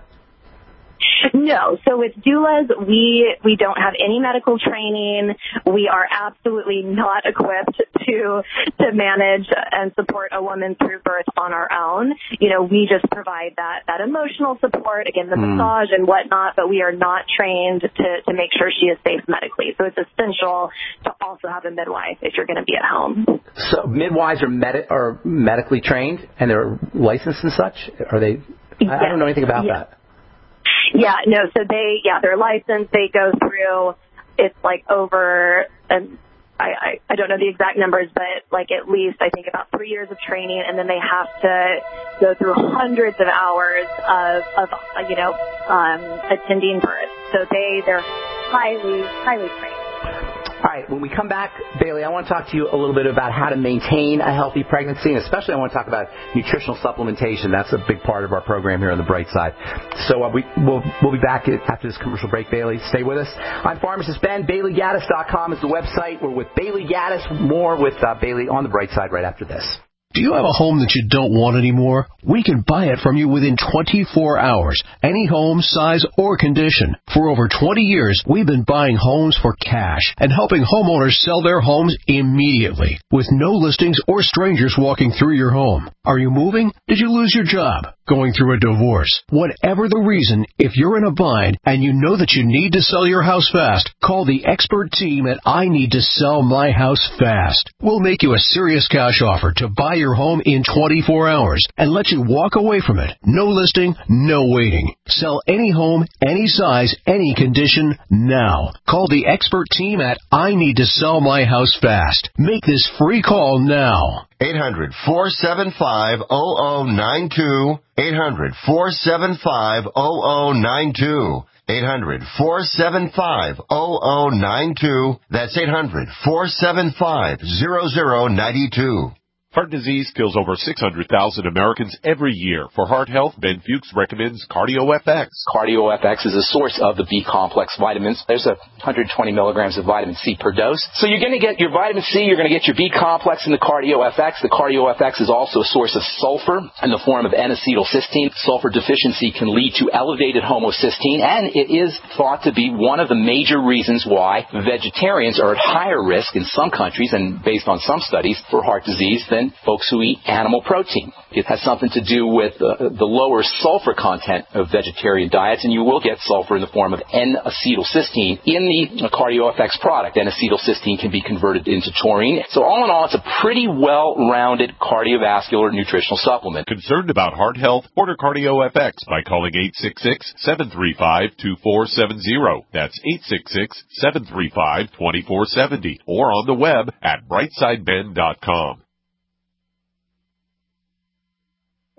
No. So with doulas, we we don't have any medical training. We are absolutely not equipped to to manage and support a woman through birth on our own. You know, we just provide that, that emotional support, again, the mm. massage and whatnot, but we are not trained to, to make sure she is safe medically. So it's essential to also have a midwife if you're going to be at home. So midwives are, med- are medically trained and they're licensed and such? Are they? Yes. I don't know anything about yes. that. Yeah, no, so they, yeah, they're licensed. They go through, it's like over, um, I, I, I don't know the exact numbers, but like at least I think about three years of training, and then they have to go through hundreds of hours of, of uh, you know, um, attending births. So they, they're highly, highly trained. All right, when we come back, Bailey, I want to talk to you a little bit about how to maintain a healthy pregnancy, and especially I want to talk about nutritional supplementation. That's a big part of our program here on the Bright Side. So uh, we, we'll, we'll be back after this commercial break, Bailey. Stay with us. I'm Pharmacist Ben. Bailey Gaddis dot com is the website. We're with Bailey Gaddis. More with uh, Bailey on the Bright Side right after this. Do you have a home that you don't want anymore? We can buy it from you within twenty-four hours. Any home, size, or condition. For over twenty years, we've been buying homes for cash and helping homeowners sell their homes immediately with no listings or strangers walking through your home. Are you moving? Did you lose your job? Going through a divorce? Whatever the reason, if you're in a bind and you know that you need to sell your house fast, call the expert team at I Need to Sell My House Fast. We'll make you a serious cash offer to buy your home in twenty-four hours and let you walk away from it. No listing, no waiting. Sell any home, any size, any condition, now. Call the expert team at I Need to Sell My House Fast. Make this free call now. eight hundred, four seven five, zero zero nine two. eight hundred, four seven five, zero zero nine two. eight hundred, four seven five, zero zero nine two. That's eight hundred, four seven five, zero zero nine two. Heart disease kills over six hundred thousand Americans every year. For heart health, Ben Fuchs recommends CardioFX. CardioFX is a source of the B-complex vitamins. There's a one hundred twenty milligrams of vitamin C per dose. So you're going to get your vitamin C, you're going to get your B-complex in the CardioFX. The CardioFX is also a source of sulfur in the form of N-acetylcysteine. Sulfur deficiency can lead to elevated homocysteine, and it is thought to be one of the major reasons why vegetarians are at higher risk in some countries, and based on some studies, for heart disease than folks who eat animal protein. It has something to do with uh, the lower sulfur content of vegetarian diets, and you will get sulfur in the form of N-acetylcysteine in the CardioFX product. N-acetylcysteine can be converted into taurine. So all in all, it's a pretty well-rounded cardiovascular nutritional supplement. Concerned about heart health? Order CardioFX by calling eight six six, seven three five, two four seven zero. That's eight six six, seven three five, two four seven zero. Or on the web at bright side ben dot com.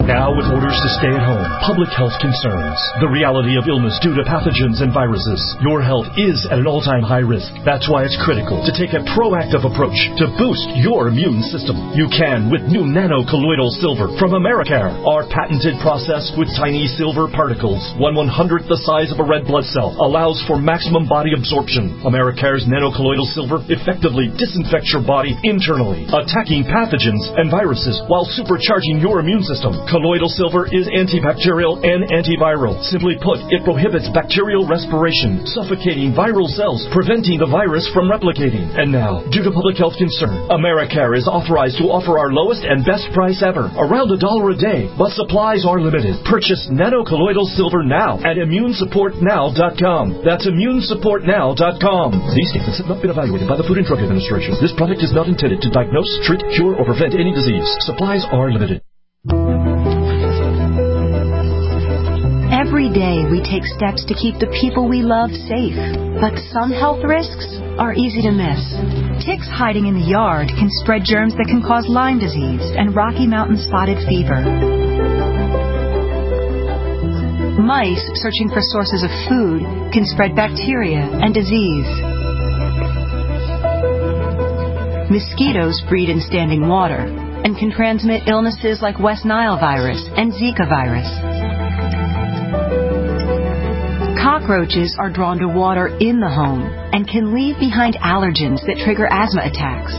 Now with orders to stay at home, public health concerns, the reality of illness due to pathogens and viruses, your health is at an all-time high risk. That's why it's critical to take a proactive approach to boost your immune system. You can with new nano-colloidal silver from Americare. Our patented process with tiny silver particles, one one-hundredth the size of a red blood cell, allows for maximum body absorption. Americare's nano-colloidal silver effectively disinfects your body internally, attacking pathogens and viruses while supercharging your immune system. Colloidal silver is antibacterial and antiviral. Simply put, it prohibits bacterial respiration, suffocating viral cells, preventing the virus from replicating. And now, due to public health concern, Americare is authorized to offer our lowest and best price ever, around a dollar a day, but supplies are limited. Purchase nano-colloidal silver now at immune support now dot com. That's immune support now dot com. These statements have not been evaluated by the Food and Drug Administration. This product is not intended to diagnose, treat, cure, or prevent any disease. Supplies are limited. Every day we take steps to keep the people we love safe, but some health risks are easy to miss. Ticks hiding in the yard can spread germs that can cause Lyme disease and Rocky Mountain spotted fever. Mice searching for sources of food can spread bacteria and disease. Mosquitoes breed in standing water and can transmit illnesses like West Nile virus and Zika virus. Cockroaches are drawn to water in the home and can leave behind allergens that trigger asthma attacks.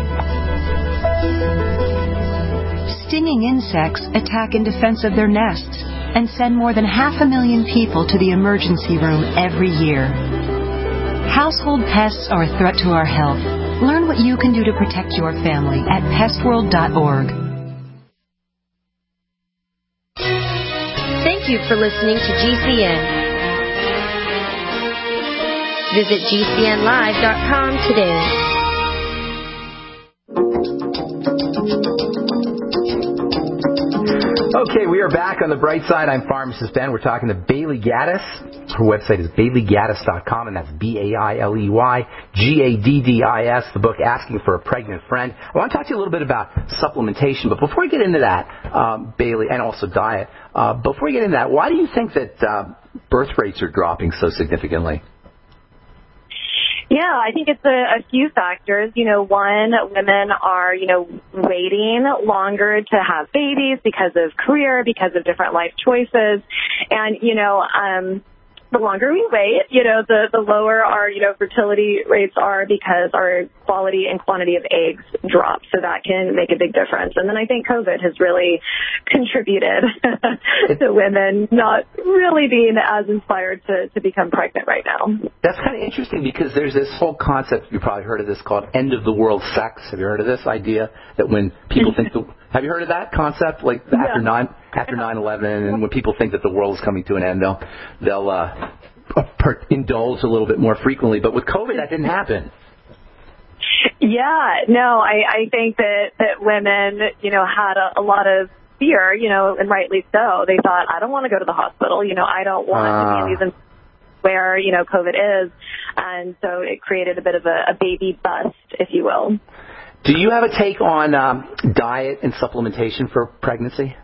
Stinging insects attack in defense of their nests and send more than half a million people to the emergency room every year. Household pests are a threat to our health. Learn what you can do to protect your family at pest world dot org. Thank you for listening to G C N. Visit G C N live dot com today. Okay, we are back on the bright side. I'm Pharmacist Ben. We're talking to Bailey Gaddis. Her website is bailey gaddis dot com, and that's B A I L E Y G A D D I S, the book Asking for a Pregnant Friend. I want to talk to you a little bit about supplementation, but before I get into that, um, Bailey, and also diet, uh, before we get into that, why do you think that uh, birth rates are dropping so significantly? Yeah, I think it's a, a few factors. You know, one, women are, you know, waiting longer to have babies because of career, because of different life choices. And, you know, um, the longer we wait, you know, the, the lower our, you know, fertility rates are because our quality and quantity of eggs drop. So that can make a big difference. And then I think COVID has really contributed to women not really being as inspired to, to become pregnant right now. That's kind of interesting because there's this whole concept, you've probably heard of this, called end of the world sex. Have you heard of this idea that when people think the, have you heard of that concept? Like after yeah. nine after nine eleven, and when people think that the world is coming to an end, they'll they'll uh, indulge a little bit more frequently. But with COVID, that didn't happen. Yeah, no, I, I think that, that women, you know, had a, a lot of fear, you know, and rightly so. They thought, I don't want to go to the hospital. You know, I don't want uh. to be even where, you know, COVID is. And so it created a bit of a, a baby bust, if you will. Do you have a take on um, diet and supplementation for pregnancy?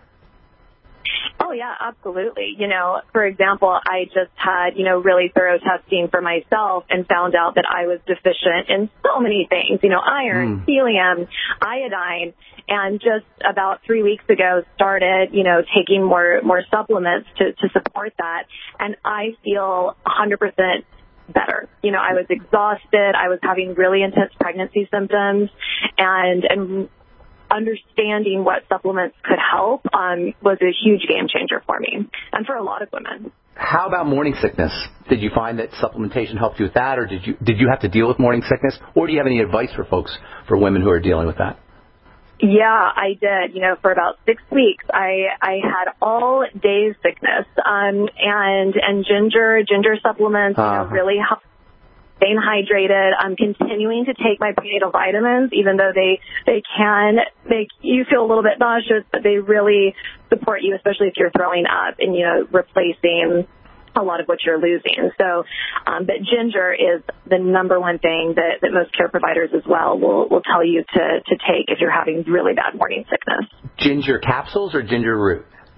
Oh, yeah, absolutely. You know, for example, I just had, you know, really thorough testing for myself and found out that I was deficient in so many things, you know, iron, mm. helium, iodine, and just about three weeks ago started, you know, taking more, more supplements to, to support that. And I feel one hundred percent better. You know, I was exhausted. I was having really intense pregnancy symptoms, and, and understanding what supplements could help um, was a huge game changer for me and for a lot of women. How about morning sickness? Did you find that supplementation helped you with that, or did you did you have to deal with morning sickness, or do you have any advice for folks, for women who are dealing with that? Yeah, I did. You know, for about six weeks, I I had all day sickness, um, and and ginger ginger supplements, you know, uh-huh. really helped. Staying hydrated. I'm continuing to take my prenatal vitamins, even though they, they can make you feel a little bit nauseous, but they really support you, especially if you're throwing up and, you know, replacing a lot of what you're losing. So, um, but ginger is the number one thing that, that most care providers as well will, will tell you to, to take if you're having really bad morning sickness. Ginger capsules or ginger root?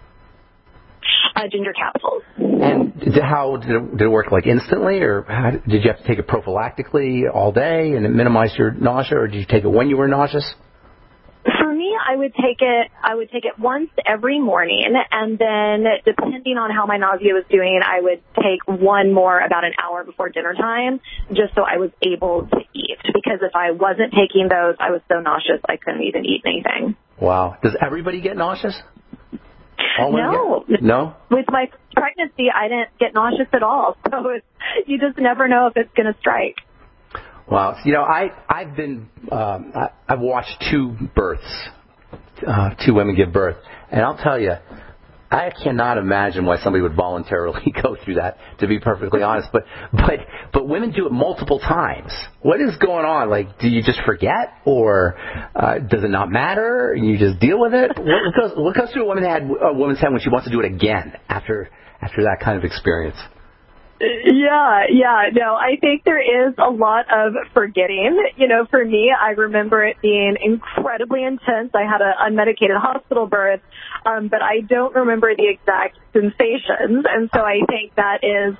uh, ginger capsules. And did, how did it, did it work? Like instantly, or how, did you have to take it prophylactically all day and it minimized your nausea, or did you take it when you were nauseous? For me, I would take it. I would take it once every morning, and then depending on how my nausea was doing, I would take one more about an hour before dinner time, just so I was able to eat. Because if I wasn't taking those, I was so nauseous I couldn't even eat anything. Wow. Does everybody get nauseous? All no. Get? No? With my pregnancy, I didn't get nauseous at all. So it's, you just never know if it's going to strike. Wow. You know, I, I've been, um, I, I've watched two births, uh, two women give birth. And I'll tell you, I cannot imagine why somebody would voluntarily go through that, to be perfectly honest. But, but, but women do it multiple times. What is going on? Like, do you just forget, or uh, does it not matter? You just deal with it? What goes, what goes through a woman had a woman's head when she wants to do it again after after that kind of experience? Yeah, yeah, no, I think there is a lot of forgetting. You know, for me, I remember it being incredibly intense. I had an unmedicated hospital birth, um, but I don't remember the exact sensations. And so I think that is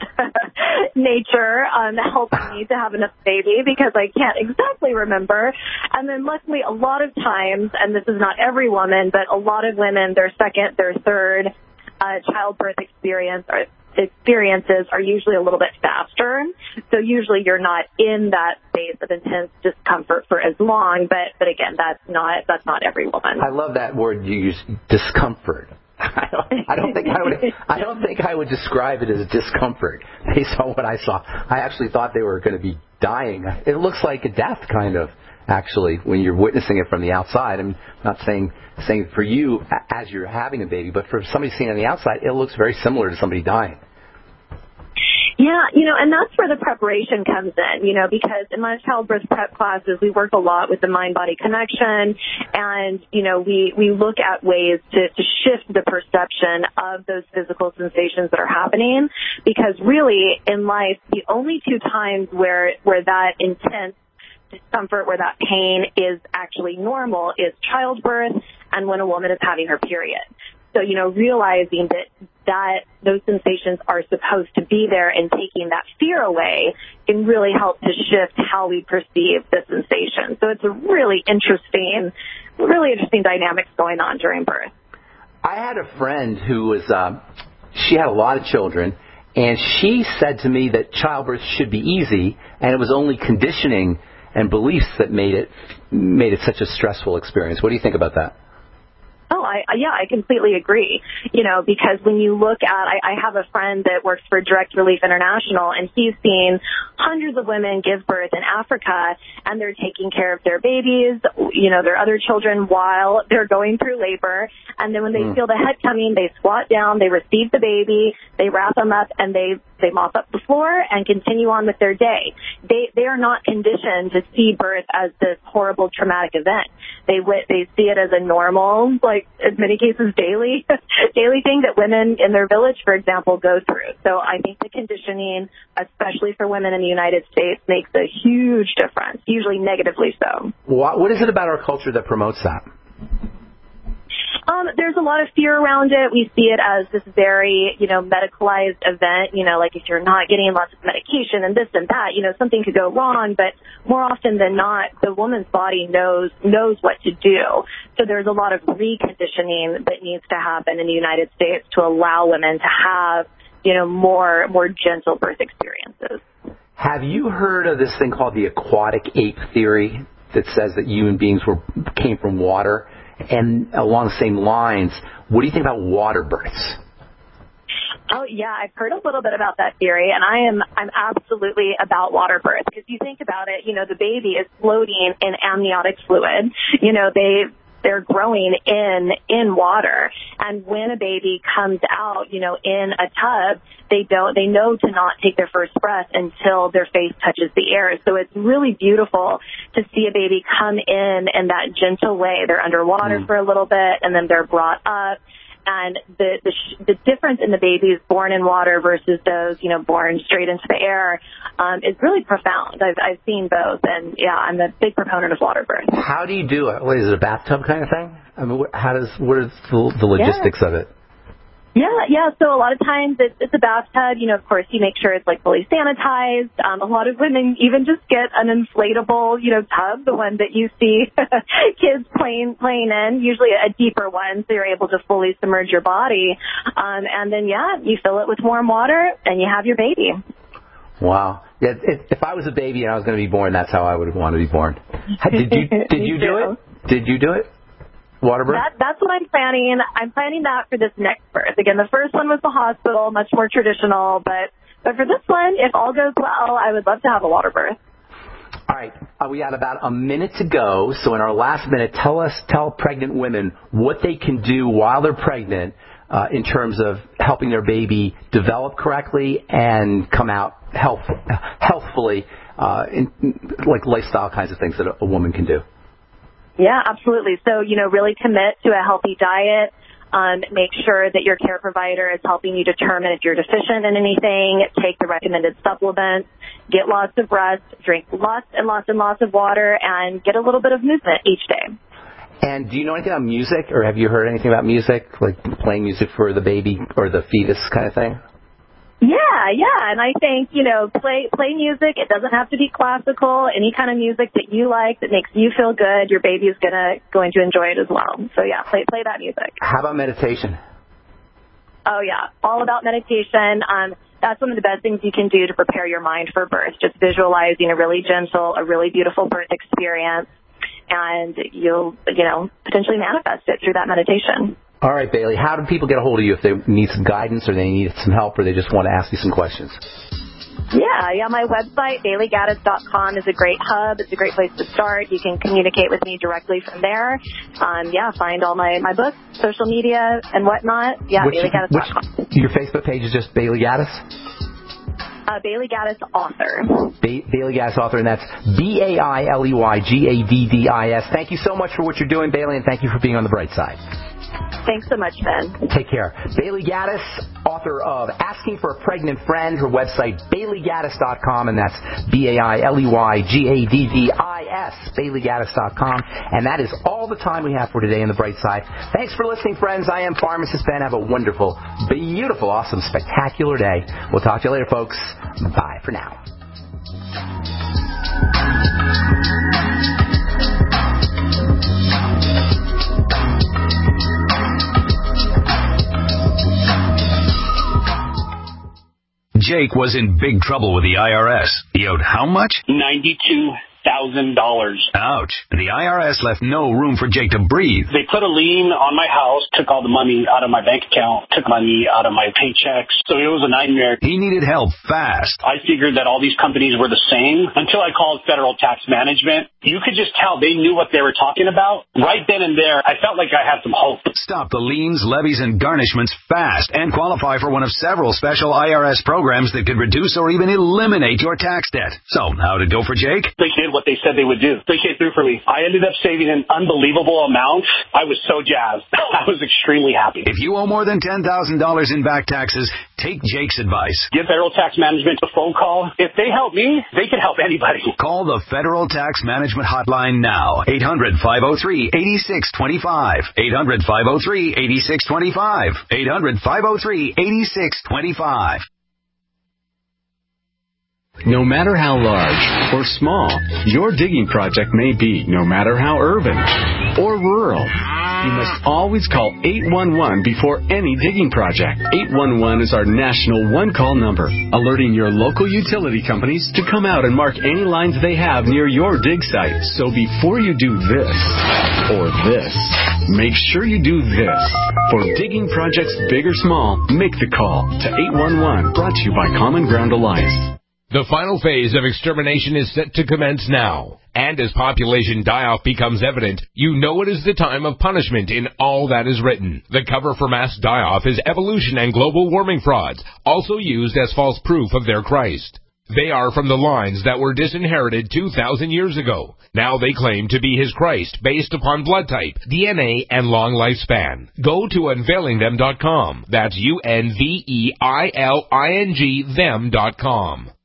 nature um, helping me to have enough baby, because I can't exactly remember. And then luckily, a lot of times, and this is not every woman, but a lot of women, their second, their third uh, childbirth experience are experiences are usually a little bit faster. So usually you're not in that space of intense discomfort for as long, but but again, that's not that's not every woman. I love that word you use, discomfort. I don't, I don't think I would I don't think I would describe it as discomfort based on what I saw. I actually thought they were going to be dying. It looks like a death, kind of, actually, when you're witnessing it from the outside. I'm not saying saying for you as you're having a baby, but for somebody seeing it on the outside, it looks very similar to somebody dying. Yeah, you know, and that's where the preparation comes in, you know, because in my childbirth prep classes, we work a lot with the mind-body connection, and, you know, we, we look at ways to, to shift the perception of those physical sensations that are happening, because really, in life, the only two times where, where that intense discomfort, where that pain is actually normal, is childbirth and when a woman is having her period. So, you know, realizing that that those sensations are supposed to be there and taking that fear away can really help to shift how we perceive the sensation. So it's a really interesting, really interesting dynamics going on during birth. I had a friend who was, uh, she had a lot of children, and she said to me that childbirth should be easy, and it was only conditioning and beliefs that made it made it such a stressful experience. What do you think about that? Oh, I, yeah, I completely agree. You know, because when you look at, I, I have a friend that works for Direct Relief International, and he's seen hundreds of women give birth in Africa, and they're taking care of their babies, you know, their other children while they're going through labor. And then when they mm. feel the head coming, they squat down, they receive the baby, they wrap them up, and they they mop up the floor and continue on with their day. They they are not conditioned to see birth as this horrible traumatic event. They they see it as a normal, like in many cases daily daily thing that women in their village, for example, go through. So I think the conditioning, especially for women in the United States, makes a huge difference, usually negatively so. What, what is it about our culture that promotes that? Um, there's a lot of fear around it. We see it as this very, you know, medicalized event. You know, like if you're not getting lots of medication and this and that, you know, something could go wrong. But more often than not, the woman's body knows knows what to do. So there's a lot of reconditioning that needs to happen in the United States to allow women to have, you know, more more gentle birth experiences. Have you heard of this thing called the aquatic ape theory that says that human beings were came from water? And along the same lines, what do you think about water births? Oh, yeah, I've heard a little bit about that theory, and I am I'm absolutely about water birth, because you think about it, you know, the baby is floating in amniotic fluid. You know, they they're growing in in water, and when a baby comes out, you know, in a tub, they don't they know to not take their first breath until their face touches the air. So it's really beautiful to see a baby come in in that gentle way. They're underwater mm. for a little bit, and then they're brought up. And the, the the difference in the babies born in water versus those, you know, born straight into the air um, is really profound. I've I've seen both, and yeah, I'm a big proponent of water birth. How do you do it? What, is it a bathtub kind of thing? I mean, how does what is the, the logistics yeah. of it? Yeah, yeah. So a lot of times it's, it's a bathtub. You know, of course, you make sure it's like fully sanitized. Um, a lot of women even just get an inflatable, you know, tub, the one that you see kids playing playing in, usually a deeper one, so you're able to fully submerge your body. Um, and then, yeah, you fill it with warm water, and you have your baby. Wow. Yeah, if, if I was a baby and I was going to be born, that's how I would want to be born. Did you did you do it? Did you do it? Water birth? That, that's what I'm planning. I'm planning that for this next birth. Again, the first one was the hospital, much more traditional, but but for this one, if all goes well, I would love to have a water birth. All right, uh, we got about a minute to go. So in our last minute, tell us, tell pregnant women what they can do while they're pregnant uh, in terms of helping their baby develop correctly and come out health, healthfully, uh, in, like lifestyle kinds of things that a, a woman can do. Yeah, absolutely. So, you know, really commit to a healthy diet. Um, make sure that your care provider is helping you determine if you're deficient in anything. Take the recommended supplements. Get lots of rest. Drink lots and lots and lots of water. And get a little bit of movement each day. And do you know anything about music? Or have you heard anything about music? Like playing music for the baby or the fetus kind of thing? Yeah, yeah, and I think, you know, play play music. It doesn't have to be classical. Any kind of music that you like that makes you feel good, your baby is gonna going to enjoy it as well. So yeah, play play that music. How about meditation? Oh yeah, all about meditation. Um, that's one of the best things you can do to prepare your mind for birth. Just visualizing a really gentle, a really beautiful birth experience, and you'll, you know, potentially manifest it through that meditation. All right, Bailey, how do people get a hold of you if they need some guidance or they need some help or they just want to ask you some questions? Yeah, yeah, my website, bailey gaddis dot com, is a great hub. It's a great place to start. You can communicate with me directly from there. Um, yeah, find all my, my books, social media, and whatnot. Yeah, bailey gaddis dot com. Your Facebook page is just Bailey Gaddis? Uh, Bailey Gaddis Author. Ba- Bailey Gaddis Author, and that's B A I L E Y G A D D I S. Thank you so much for what you're doing, Bailey, and thank you for being on the bright side. Thanks so much, Ben. Take care. Bailey Gaddis, author of Asking for a Pregnant Friend. Her website, bailey gaddis dot com, and that's B A I L E Y G A D D I S, bailey gaddis dot com. And that is all the time we have for today on The Bright Side. Thanks for listening, friends. I am Pharmacist Ben. Have a wonderful, beautiful, awesome, spectacular day. We'll talk to you later, folks. Bye for now. Jake was in big trouble with the I R S. He owed how much? ninety-two thousand dollars. Ouch. The I R S left no room for Jake to breathe. They put a lien on my house, took all the money out of my bank account, took money out of my paychecks. So it was a nightmare. He needed help fast. I figured that all these companies were the same until I called Federal Tax Management. You could just tell they knew what they were talking about. Right then and there, I felt like I had some hope. Stop the liens, levies, and garnishments fast and qualify for one of several special I R S programs that could reduce or even eliminate your tax debt. So, how'd it go for Jake? They did what they said they would do. They came through for me. I ended up saving an unbelievable amount. I was so jazzed. I was extremely happy. If you owe more than ten thousand dollars in back taxes, take Jake's advice. Give Federal Tax Management a phone call. If they help me, they can help anybody. Call the Federal Tax Management Hotline now. eight hundred, five oh three, eight six two five. eight hundred, five oh three, eight six two five. eight hundred, five oh three, eight six two five. No matter how large or small your digging project may be, no matter how urban or rural, you must always call eight one one before any digging project. eight one one is our national one-call number, alerting your local utility companies to come out and mark any lines they have near your dig site. So before you do this or this, make sure you do this. For digging projects big or small, make the call to eight one one, brought to you by Common Ground Alliance. The final phase of extermination is set to commence now. And as population die-off becomes evident, you know it is the time of punishment in all that is written. The cover for mass die-off is evolution and global warming frauds, also used as false proof of their Christ. They are from the lines that were disinherited two thousand years ago. Now they claim to be his Christ based upon blood type, D N A, and long lifespan. Go to unveiling them dot com. That's U N V E I L I N G them dot com.